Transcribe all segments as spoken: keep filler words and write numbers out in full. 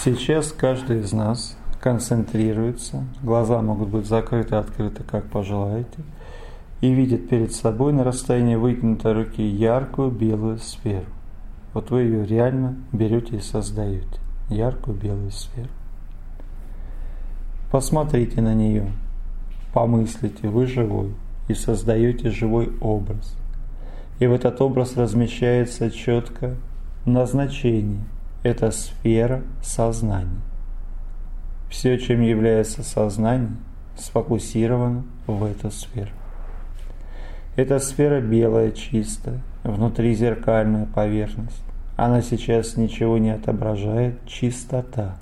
Сейчас каждый из нас концентрируется, глаза могут быть закрыты, открыты, как пожелаете, и видит перед собой на расстоянии вытянутой руки яркую белую сферу. Вот вы ее реально берете и создаете, яркую белую сферу. Посмотрите на нее, помыслите, вы живой, и создаете живой образ. И в этот образ размещается четко назначение. Это сфера сознания. Все, чем является сознание, сфокусировано в эту сферу. Эта сфера белая, чистая, внутри зеркальная поверхность. Она сейчас ничего не отображает, чистота.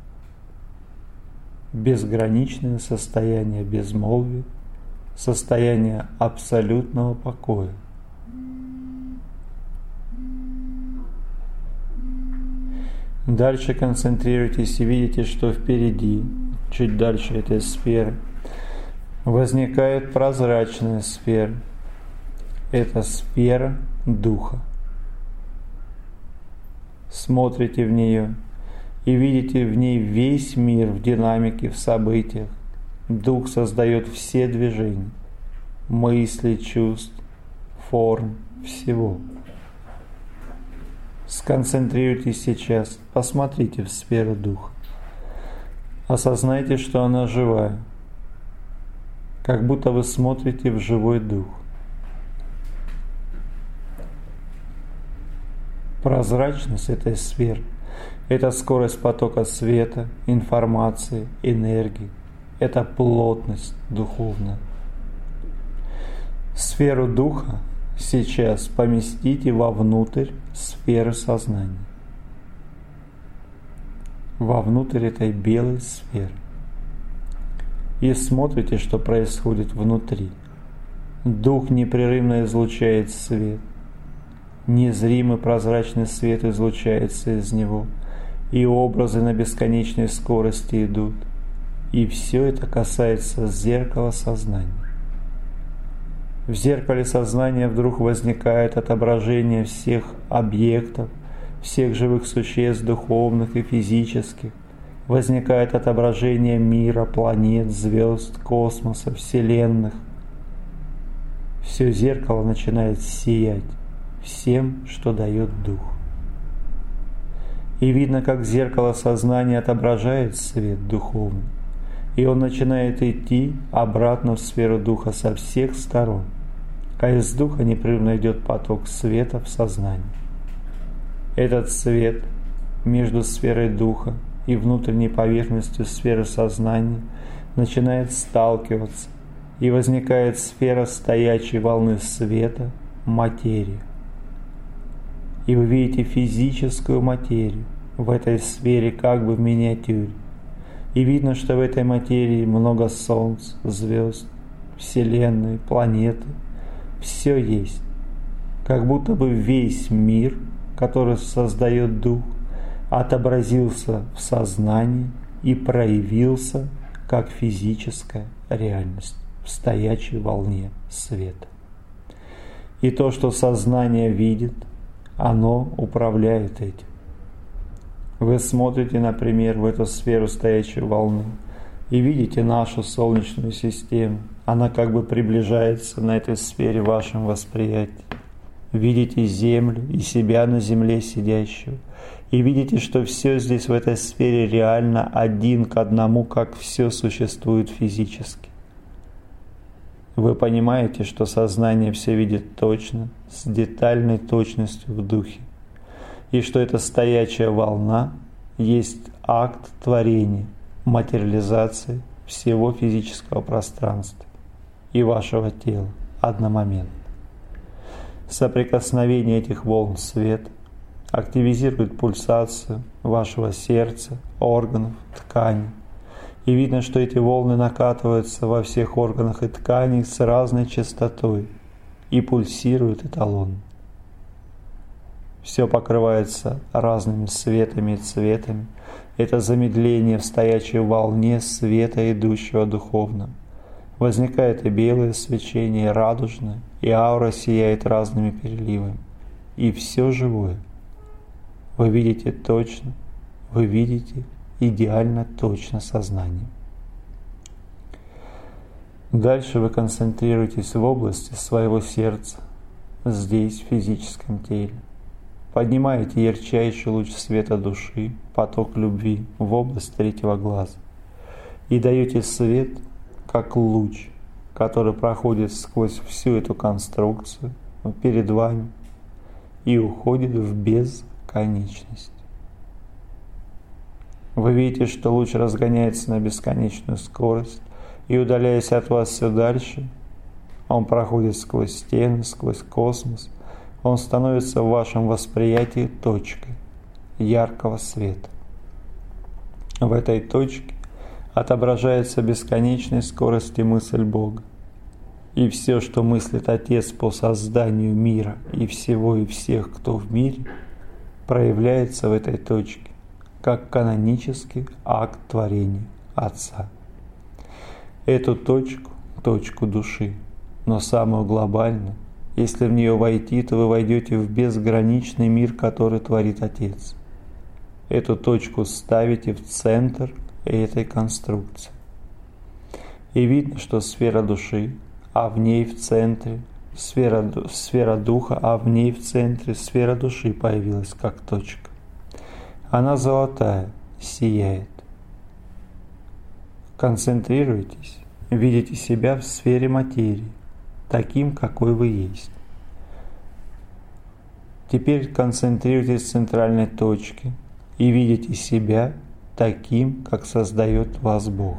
Безграничное состояние безмолвия, состояние абсолютного покоя. Дальше концентрируйтесь и видите, что впереди, чуть дальше этой сферы, возникает прозрачная сфера. Это сфера Духа. Смотрите в нее и видите в ней весь мир в динамике, в событиях. Дух создает все движения, мысли, чувств, форм, всего. Сконцентрируйтесь сейчас, посмотрите в сферу Духа. Осознайте, что она живая, как будто вы смотрите в живой Дух. Прозрачность этой сферы – это скорость потока света, информации, энергии. Это плотность духовная. Сферу Духа сейчас поместите вовнутрь сферы сознания. Вовнутрь этой белой сферы. И смотрите, что происходит внутри. Дух непрерывно излучает свет. Незримый прозрачный свет излучается из него. И образы на бесконечной скорости идут. И все это касается зеркала сознания. В зеркале сознания вдруг возникает отображение всех объектов, всех живых существ, духовных и физических. Возникает отображение мира, планет, звезд, космоса, вселенных. Все зеркало начинает сиять всем, что дает Дух. И видно, как зеркало сознания отображает свет духовный. И он начинает идти обратно в сферу Духа со всех сторон. А из Духа непрерывно идет поток света в сознание. Этот свет между сферой Духа и внутренней поверхностью сферы сознания начинает сталкиваться, и возникает сфера стоячей волны света, материя. И вы видите физическую материю в этой сфере как бы в миниатюре. И видно, что в этой материи много солнц, звезд, вселенной, планеты. Все есть. Как будто бы весь мир, который создает Дух, отобразился в сознании и проявился как физическая реальность в стоячей волне света. И то, что сознание видит, оно управляет этим. Вы смотрите, например, в эту сферу стоячей волны и видите нашу Солнечную систему. Она как бы приближается на этой сфере в вашем восприятии. Видите Землю и себя на Земле сидящего. И видите, что все здесь в этой сфере реально один к одному, как все существует физически. Вы понимаете, что сознание все видит точно, с детальной точностью в Духе. И что эта стоячая волна есть акт творения, материализации всего физического пространства и вашего тела одномоментно. Соприкосновение этих волн света активизирует пульсацию вашего сердца, органов, тканей. И видно, что эти волны накатываются во всех органах и тканях с разной частотой и пульсируют эталонно. Все покрывается разными светами и цветами. Это замедление в стоячей волне света, идущего духовно. Возникает и белое свечение, и радужное, и аура сияет разными переливами. И все живое. Вы видите точно, вы видите идеально точно сознанием. Дальше вы концентрируетесь в области своего сердца, здесь, в физическом теле. Поднимаете ярчайший луч света души, поток любви в область третьего глаза и даете свет, как луч, который проходит сквозь всю эту конструкцию перед вами и уходит в бесконечность. Вы видите, что луч разгоняется на бесконечную скорость, и, удаляясь от вас все дальше, он проходит сквозь стены, сквозь космос, он становится в вашем восприятии точкой яркого света. В этой точке отображается бесконечной скорости мысль Бога. И все, что мыслит Отец по созданию мира и всего и всех, кто в мире, проявляется в этой точке, как канонический акт творения Отца. Эту точку, точку души, но самую глобальную, если в нее войти, то вы войдете в безграничный мир, который творит Отец. Эту точку ставите в центр этой конструкции. И видно, что сфера души, а в ней в центре сфера, сфера духа, а в ней в центре сфера души появилась как точка. Она золотая, сияет. Концентрируйтесь, видите себя в сфере материи, таким, какой вы есть. Теперь концентрируйтесь в центральной точке и видите себя таким, как создает вас Бог.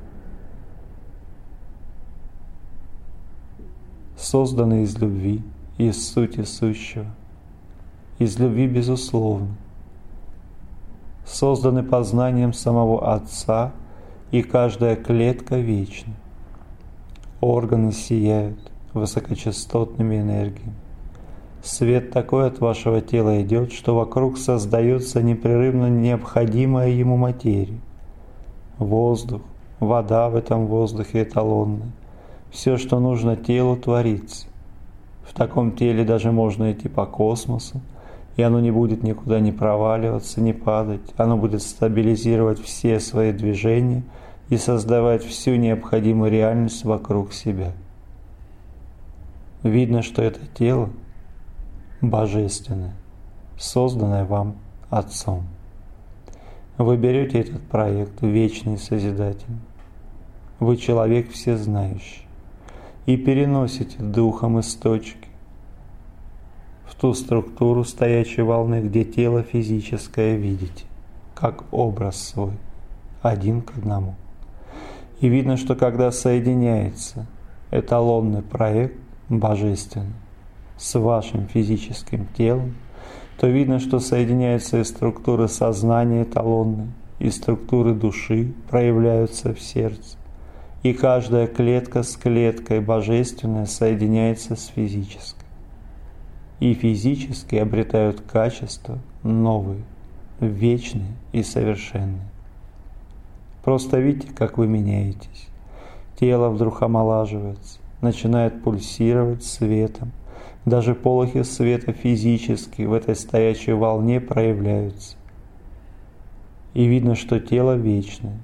Созданы из любви, из сути сущего, из любви безусловно, созданы познанием самого Отца, и каждая клетка вечна. Органы сияют высокочастотными энергиями. Свет такой от вашего тела идет, что вокруг создается непрерывно необходимая ему материя. Воздух, вода в этом воздухе эталонная. Все, что нужно телу, творится. В таком теле даже можно идти по космосу, и оно не будет никуда не проваливаться, не падать. Оно будет стабилизировать все свои движения и создавать всю необходимую реальность вокруг себя. Видно, что это тело божественное, созданное вам Отцом. Вы берете этот проект, вечный Созидатель. Вы человек всезнающий. И переносите духом из точки в ту структуру стоячей волны, где тело физическое видите, как образ свой, один к одному. И видно, что когда соединяется эталонный проект божественный с вашим физическим телом, то видно, что соединяются и структуры сознания эталонные, и структуры души проявляются в сердце. И каждая клетка с клеткой божественной соединяется с физической. И физические обретают качества новые, вечные и совершенные. Просто видите, как вы меняетесь. Тело вдруг омолаживается, начинает пульсировать светом. Даже полохи света физические в этой стоячей волне проявляются. И видно, что тело вечное.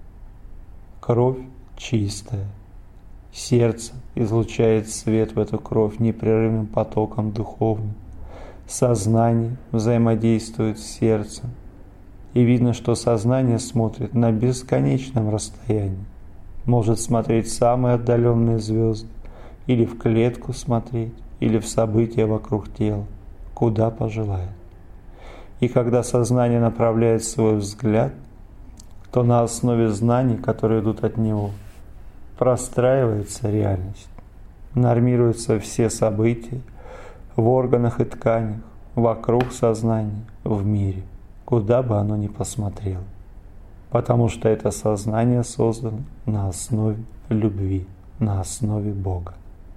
Кровь чистая. Сердце излучает свет в эту кровь непрерывным потоком духовным. Сознание взаимодействует с сердцем. И видно, что сознание смотрит на бесконечном расстоянии. Может смотреть в самые отдаленные звезды, или в клетку смотреть, или в события вокруг тела, куда пожелает. И когда сознание направляет свой взгляд, то на основе знаний, которые идут от него, простраивается реальность, нормируются все события в органах и тканях, вокруг сознания, в мире, куда бы оно ни посмотрело. Потому что это сознание создано на основе любви, на основе Бога.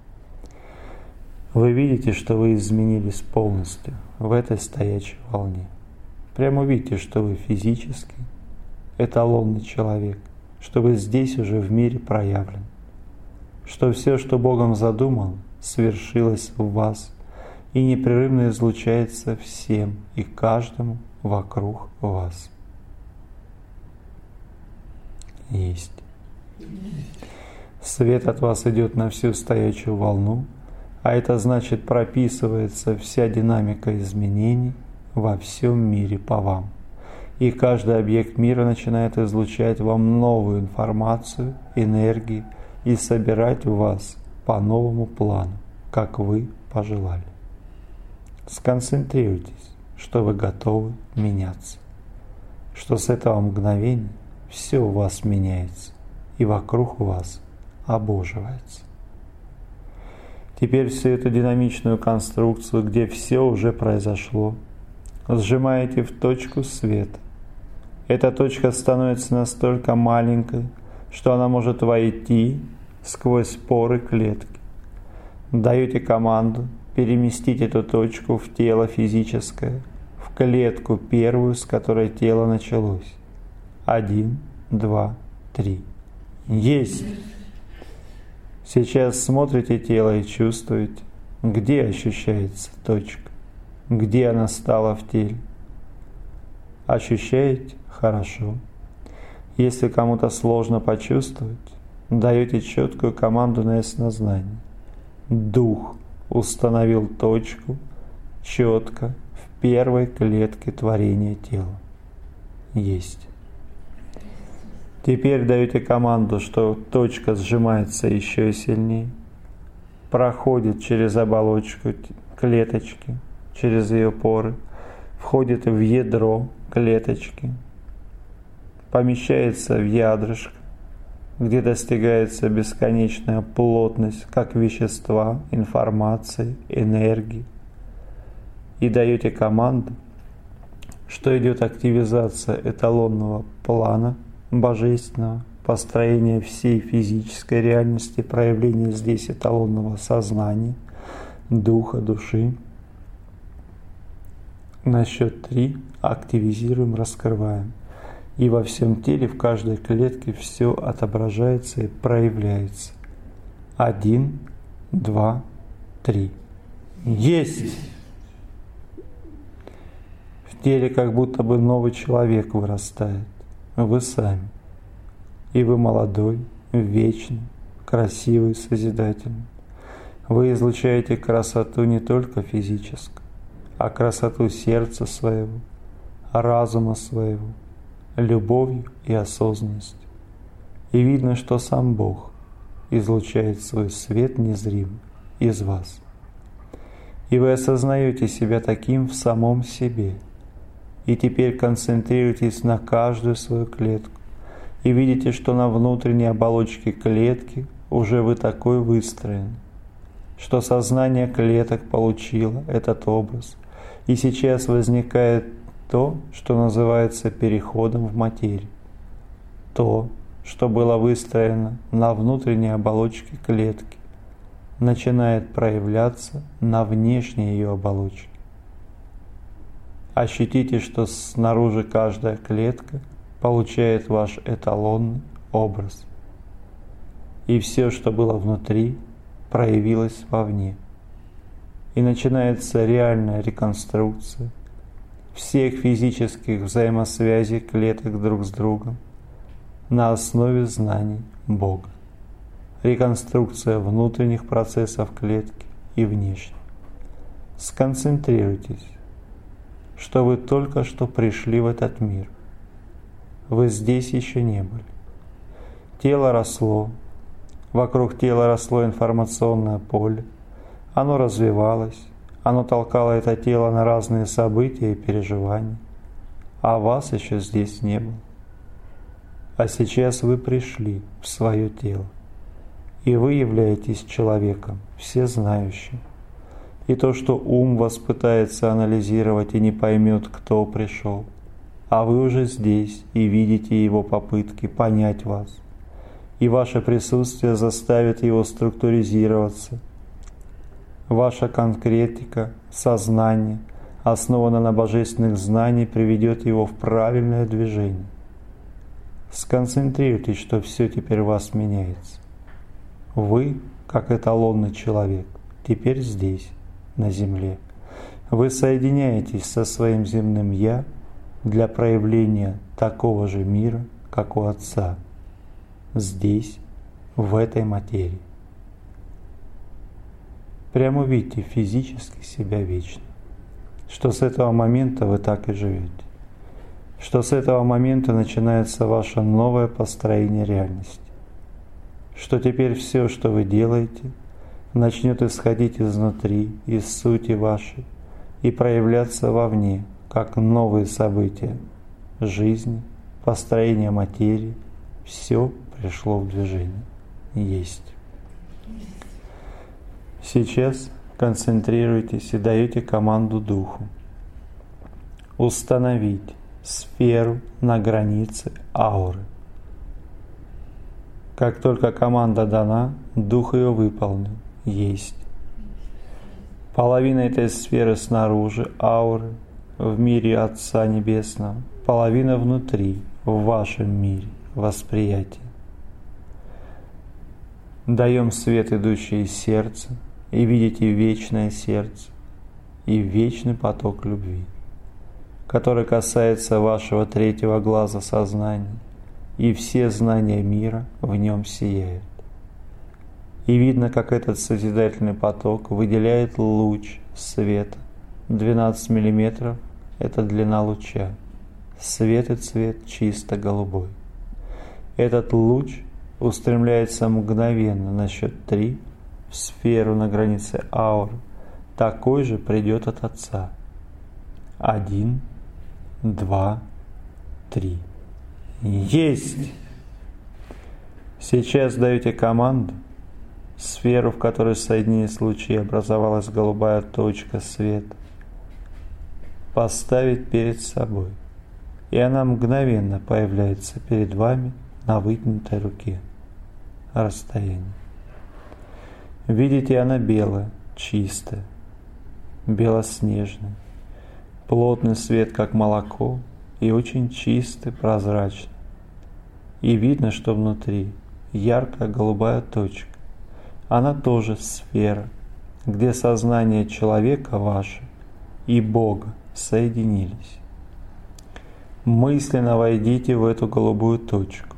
Вы видите, что вы изменились полностью в этой стоячей волне. Прямо видите, что вы физически эталонный человек, что вы здесь уже в мире проявлен, что все, что Богом задумал, свершилось в вас и непрерывно излучается всем и каждому вокруг вас. Есть. Свет от вас идет на всю стоячую волну, а это значит, прописывается вся динамика изменений во всем мире по вам. И каждый объект мира начинает излучать вам новую информацию, энергии и собирать в вас по новому плану, как вы пожелали. Сконцентрируйтесь, что вы готовы меняться, что с этого мгновения все у вас меняется и вокруг вас обоживается. Теперь всю эту динамичную конструкцию, где все уже произошло, сжимаете в точку света. Эта точка становится настолько маленькой, что она может войти сквозь поры клетки. Даете команду переместить эту точку в тело физическое, в клетку первую, с которой тело началось. Один, два, три. Есть! Сейчас смотрите тело и чувствуете, где ощущается точка, где она стала в теле. Ощущаете? Хорошо. Если кому-то сложно почувствовать, даете четкую команду на яснознание. Дух установил точку четко в первой клетке творения тела. Есть. Теперь даете команду, что точка сжимается еще сильнее, проходит через оболочку клеточки, через ее поры, входит в ядро клеточки, помещается в ядрышко, где достигается бесконечная плотность как вещества, информации, энергии. И даете команду, что идет активизация эталонного плана божественного, построение всей физической реальности, проявление здесь эталонного сознания, духа, души. На счет три активизируем, раскрываем. И во всем теле, в каждой клетке все отображается и проявляется. Один, два, три. Есть! В теле как будто бы новый человек вырастает. Вы сами. И вы молодой, вечный, красивый, созидательный. Вы излучаете красоту не только физическую, а красоту сердца своего, разума своего, любовью и осознанностью. И видно, что сам Бог излучает свой свет незримый из вас. И вы осознаете себя таким в самом себе. И теперь концентрируйтесь на каждую свою клетку. И видите, что на внутренней оболочке клетки уже вы такой выстроен, что сознание клеток получило этот образ. И сейчас возникает то, что называется переходом в материю. То, что было выстроено на внутренней оболочке клетки, начинает проявляться на внешней ее оболочке. Ощутите, что снаружи каждая клетка получает ваш эталонный образ. И все, что было внутри, проявилось вовне. И начинается реальная реконструкция всех физических взаимосвязей клеток друг с другом на основе знаний Бога. Реконструкция внутренних процессов клетки и внешних. Сконцентрируйтесь, что вы только что пришли в этот мир. Вы здесь еще не были. Тело росло, вокруг тела росло информационное поле, оно развивалось, оно толкало это тело на разные события и переживания, а вас еще здесь не было. А сейчас вы пришли в свое тело, и вы являетесь человеком, всезнающим. И то, что ум вас пытается анализировать и не поймет, кто пришел, а вы уже здесь и видите его попытки понять вас, и ваше присутствие заставит его структуризироваться. Ваша конкретика, сознание, основанное на божественных знаниях, приведет его в правильное движение. Сконцентрируйтесь, что все теперь у вас меняется. Вы, как эталонный человек, теперь здесь, на земле. Вы соединяетесь со своим земным «Я» для проявления такого же мира, как у Отца. здесь, в этой материи. Прямо увидьте физически себя вечно, что с этого момента вы так и живете, что с этого момента начинается ваше новое построение реальности, что теперь все, что вы делаете, начнет исходить изнутри, из сути вашей и проявляться вовне, как новые события жизни, построения материи. Все пришло в движение. Есть. Сейчас концентрируйтесь и даете команду Духу установить сферу на границе ауры. Как только команда дана, Дух ее выполнил. Есть. Половина этой сферы снаружи ауры, в мире Отца Небесного, половина внутри, в вашем мире восприятия. Даем свет, идущий из сердца, и видите вечное сердце и вечный поток любви, который касается вашего третьего глаза сознания, и все знания мира в нем сияют. И видно, как этот созидательный поток выделяет луч света. двенадцать миллиметров – это длина луча. Свет и цвет чисто голубой. Этот луч устремляется мгновенно на счет три в сферу на границе ауры. Такой же придет от Отца. Один, два, три. Есть! Сейчас даете команду. Сферу, в которой соединились лучи, образовалась голубая точка света, поставить перед собой. И она мгновенно появляется перед вами на вытянутой руке. Расстояние. Видите, она белая, чистая, белоснежная, плотный свет, как молоко, и очень чистый, прозрачный. И видно, что внутри яркая голубая точка. Она тоже сфера, где сознание человека ваше и Бога соединились. Мысленно войдите в эту голубую точку.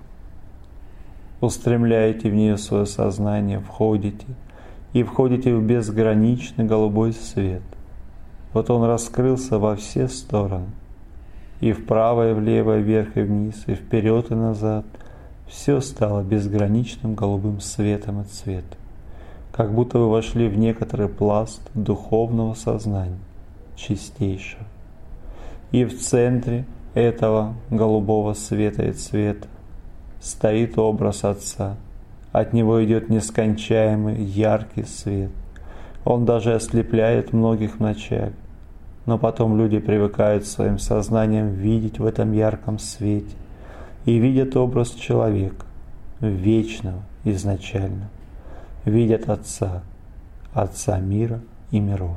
Устремляете в нее свое сознание, входите, и входите в безграничный голубой свет. Вот он раскрылся во все стороны, и вправо, и влево, и вверх, и вниз, и вперед, и назад. Все стало безграничным голубым светом и цветом, как будто вы вошли в некоторый пласт духовного сознания, чистейшего. И в центре этого голубого света и цвета стоит образ Отца. От него идет нескончаемый яркий свет. Он даже ослепляет многих вначале, но потом люди привыкают своим сознанием видеть в этом ярком свете и видят образ человека, вечного, изначального, видят Отца, Отца мира и миров.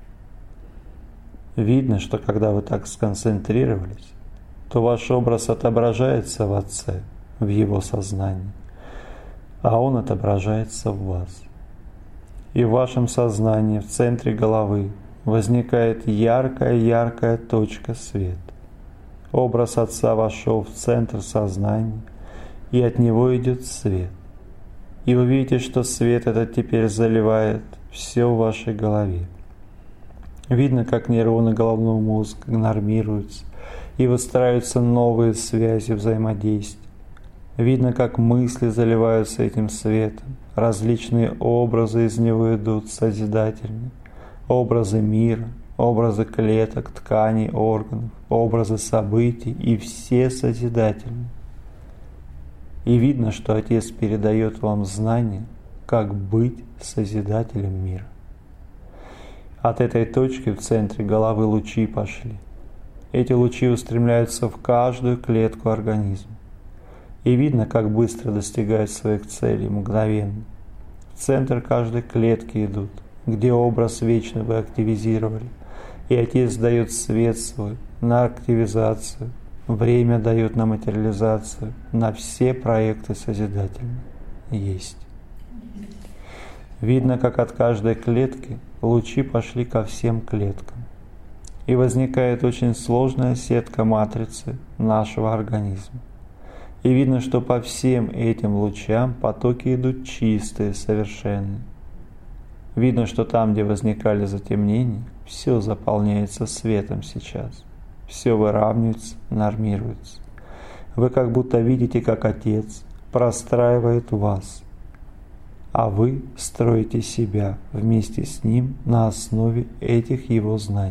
Видно, что когда вы так сконцентрировались, то ваш образ отображается в Отце, в Его сознании, а Он отображается в вас. И в вашем сознании, в центре головы, возникает яркая-яркая точка света. Образ Отца вошел в центр сознания, и от него идет свет. И вы видите, что свет этот теперь заливает все в вашей голове. Видно, как нейроны головного мозга нормируются, и выстраиваются новые связи взаимодействия. Видно, как мысли заливаются этим светом, различные образы из него идут созидательные, образы мира, образы клеток, тканей, органов, образы событий, и все созидательные. И видно, что Отец передает вам знания, как быть созидателем мира. От этой точки в центре головы лучи пошли. Эти лучи устремляются в каждую клетку организма. И видно, как быстро достигают своих целей мгновенно. В центр каждой клетки идут, где образ вечный вы активизировали. И Отец дает свет свой на активизацию, время дает на материализацию, на все проекты созидательные. Есть. Видно, как от каждой клетки лучи пошли ко всем клеткам. И возникает очень сложная сетка матрицы нашего организма. И видно, что по всем этим лучам потоки идут чистые, совершенные. Видно, что там, где возникали затемнения, все заполняется светом сейчас. Все выравнивается, нормируется. Вы как будто видите, как Отец простраивает вас, а вы строите себя вместе с Ним на основе этих Его знаний.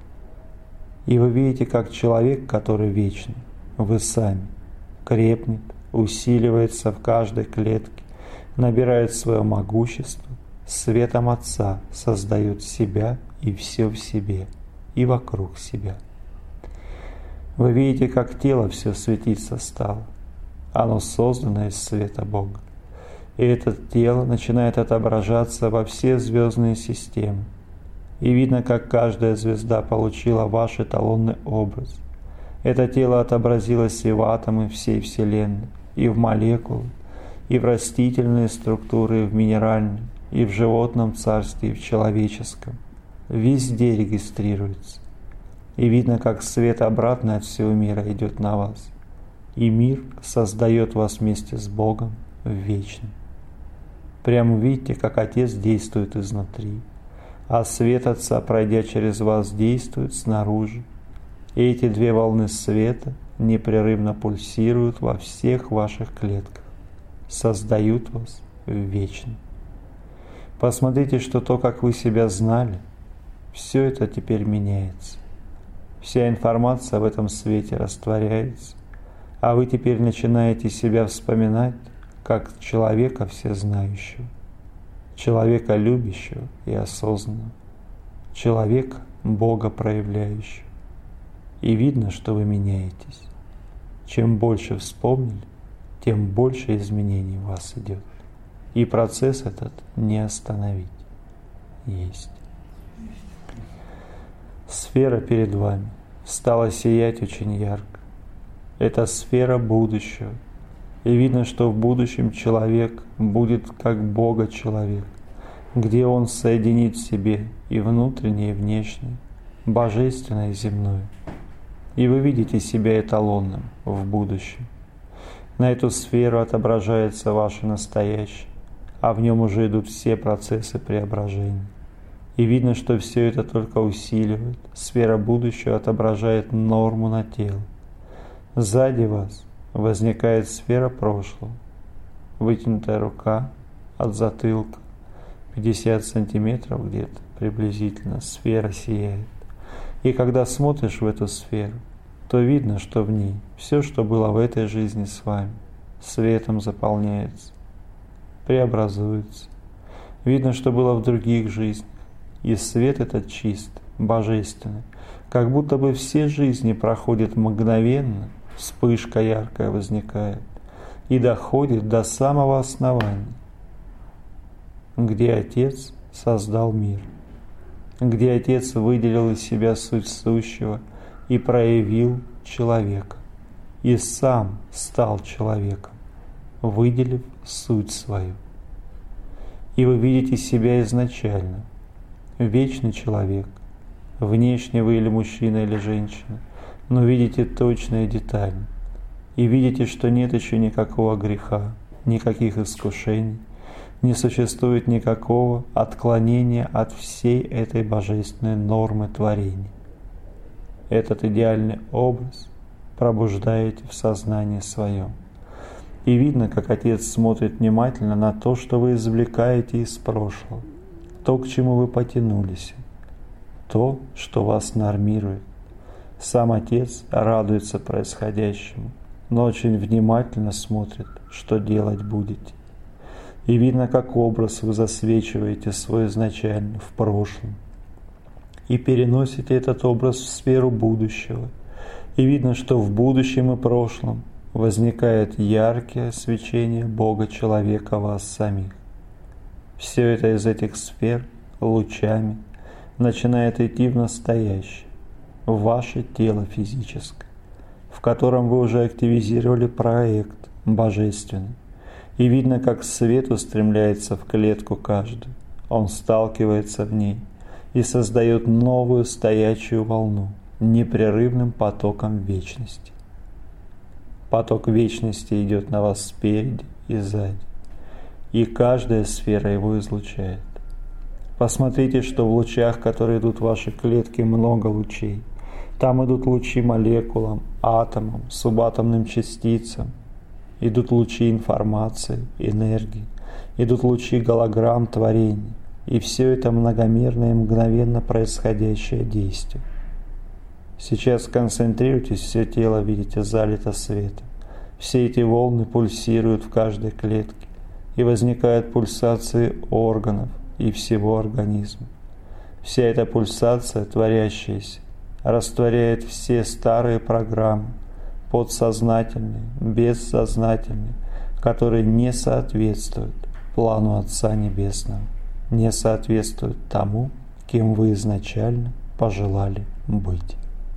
И вы видите, как человек, который вечный, вы сами, крепнет, усиливается в каждой клетке, набирает свое могущество, светом Отца создает себя и все в себе, и вокруг себя. Вы видите, как тело все светиться стало. Оно создано из света Бога. И это тело начинает отображаться во все звездные системы. И видно, как каждая звезда получила ваш эталонный образ. Это тело отобразилось и в атомы всей Вселенной, и в молекулы, и в растительные структуры, и в минеральном, и в животном царстве, и в человеческом. Везде регистрируется. И видно, как свет обратно от всего мира идет на вас. И мир создает вас вместе с Богом в вечном. Прямо видите, как Отец действует изнутри, а свет Отца, пройдя через вас, действует снаружи. И эти две волны света непрерывно пульсируют во всех ваших клетках, создают вас в вечном. Посмотрите, что то, как вы себя знали, все это теперь меняется. Вся информация в этом свете растворяется, а вы теперь начинаете себя вспоминать как человека всезнающего, человека любящего и осознанного, человека Бога проявляющего. И видно, что вы меняетесь. Чем больше вспомнили, тем больше изменений в вас идет. И процесс этот не остановить. Есть. Сфера перед вами стала сиять очень ярко. Это сфера будущего. И видно, что в будущем человек будет как Бога человек, где он соединит в себе и внутреннее, и внешнее, божественное и земное. И вы видите себя эталонным в будущем. На эту сферу отображается ваше настоящее, а в нем уже идут все процессы преображения. И видно, что все это только усиливает. Сфера будущего отображает норму на тело. Сзади вас возникает сфера прошлого. Вытянутая рука от затылка, пятьдесят сантиметров где-то приблизительно, сфера сияет. И когда смотришь в эту сферу, то видно, что в ней все, что было в этой жизни с вами, светом заполняется, преобразуется. Видно, что было в других жизнях, и свет этот чист, божественный, как будто бы все жизни проходят мгновенно, вспышка яркая возникает и доходит до самого основания, где Отец создал мир, где Отец выделил из себя суть сущего и проявил человека, и сам стал человеком, выделив суть свою. И вы видите себя изначально, вечный человек, внешне вы или мужчина, или женщина, но видите точно и детально, и видите, что нет еще никакого греха, никаких искушений, не существует никакого отклонения от всей этой божественной нормы творения. Этот идеальный образ пробуждаете в сознании своем. И видно, как Отец смотрит внимательно на то, что вы извлекаете из прошлого, то, к чему вы потянулись, то, что вас нормирует. Сам Отец радуется происходящему, но очень внимательно смотрит, что делать будете. И видно, как образ вы засвечиваете свой изначально в прошлом и переносите этот образ в сферу будущего. И видно, что в будущем и прошлом возникает яркое свечение Бога человека вас самих. Все это из этих сфер лучами начинает идти в настоящее, в ваше тело физическое, в котором вы уже активизировали проект божественный. И видно, как свет устремляется в клетку каждую. Он сталкивается в ней и создает новую стоячую волну непрерывным потоком вечности. Поток вечности идет на вас спереди и сзади, и каждая сфера его излучает. Посмотрите, что в лучах, которые идут в ваши клетки, много лучей. Там идут лучи молекулам, атомам, субатомным частицам, идут лучи информации, энергии, идут лучи голограмм творений. И все это многомерное и мгновенно происходящее действие. Сейчас концентрируйтесь, все тело, видите, залито светом. Все эти волны пульсируют в каждой клетке, и возникают пульсации органов и всего организма. Вся эта пульсация, творящаяся, растворяет все старые программы, подсознательные, бессознательные, которые не соответствуют плану Отца Небесного, не соответствуют тому, кем вы изначально пожелали быть.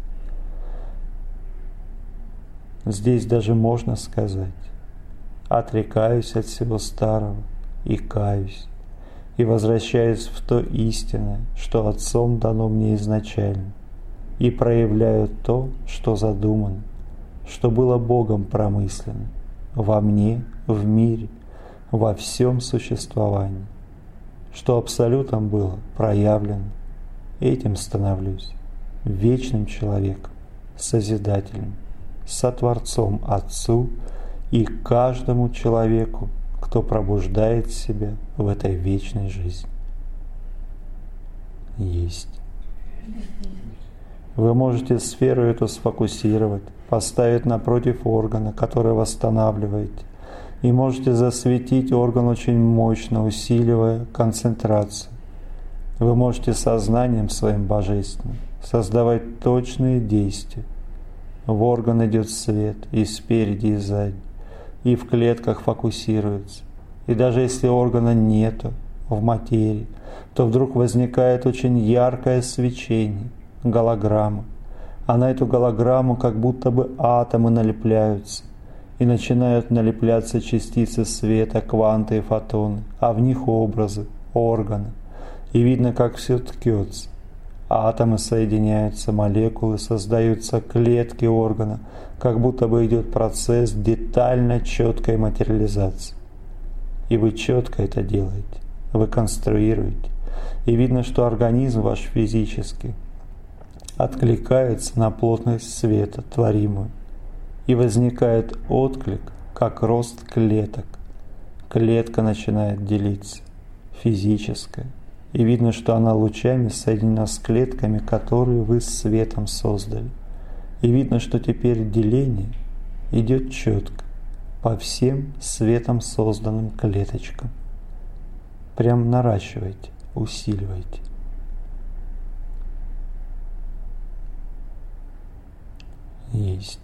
Здесь даже можно сказать: отрекаюсь от всего старого и каюсь, и возвращаюсь в то истинное, что Отцом дано мне изначально, и проявляю то, что задумано, что было Богом промыслено, во мне, в мире, во всем существовании, что абсолютом было проявлено. Этим становлюсь вечным человеком, созидателем, сотворцом Отцу и каждому человеку, кто пробуждает себя в этой вечной жизни. Есть. Вы можете сферу эту сфокусировать, поставить напротив органа, который восстанавливаете, и можете засветить орган очень мощно, усиливая концентрацию. Вы можете сознанием своим божественным создавать точные действия. В орган идет свет и спереди, и сзади, и в клетках фокусируется. И даже если органа нету в материи, то вдруг возникает очень яркое свечение, голограмма. А на эту голограмму как будто бы атомы налепляются, и начинают налепляться частицы света, кванты и фотоны, а в них образы, органы. И видно, как все ткется. Атомы соединяются, молекулы, создаются клетки органа, как будто бы идет процесс детально четкой материализации. И вы четко это делаете, вы конструируете. И видно, что организм ваш физический откликается на плотность света, творимую. И возникает отклик, как рост клеток. Клетка начинает делиться, физическая. И видно, что она лучами соединена с клетками, которые вы светом создали. И видно, что теперь деление идет четко по всем светом созданным клеточкам. Прям наращивайте, усиливайте. Есть.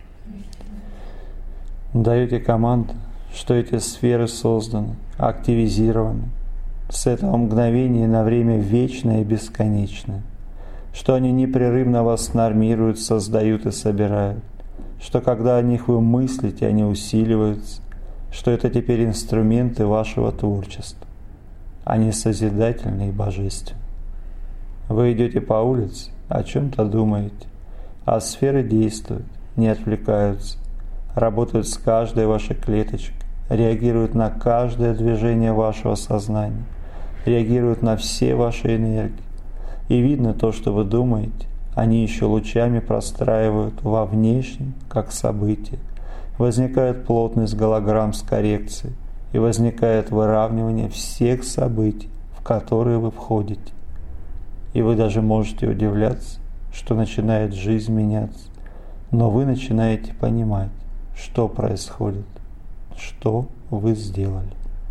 Даете команду, что эти сферы созданы, активизированы. С этого мгновения на время вечное и бесконечное, что они непрерывно вас нормируют, создают и собирают, что когда о них вы мыслите, они усиливаются, что это теперь инструменты вашего творчества, они созидательны и божественны. Вы идете по улице, о чем-то думаете, а сферы действуют, не отвлекаются, работают с каждой вашей клеточкой, реагируют на каждое движение вашего сознания, реагируют на все ваши энергии. И видно то, что вы думаете, они еще лучами простраивают во внешнем, как событие. Возникает плотность голограмм с коррекцией, и возникает выравнивание всех событий, в которые вы входите. И вы даже можете удивляться, что начинает жизнь меняться, но вы начинаете понимать, что происходит, что вы сделали.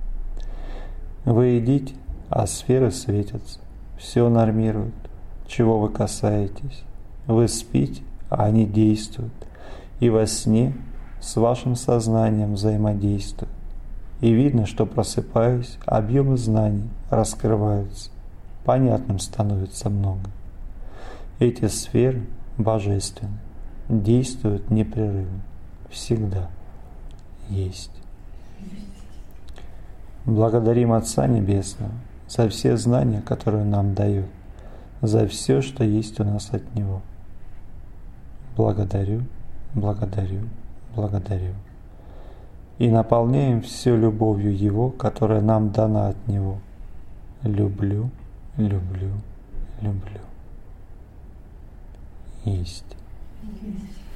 Вы идите, а сферы светятся, все нормируют, чего вы касаетесь. Вы спите, а они действуют, и во сне с вашим сознанием взаимодействуют. И видно, что, просыпаясь, объемы знаний раскрываются, понятным становится много. Эти сферы божественны, действуют непрерывно, всегда есть. Благодарим Отца Небесного за все знания, которые Он нам дает, за все, что есть у нас от Него. Благодарю, благодарю, благодарю. И наполняем все любовью Его, которая нам дана от Него. Люблю, люблю, люблю. Есть. Есть.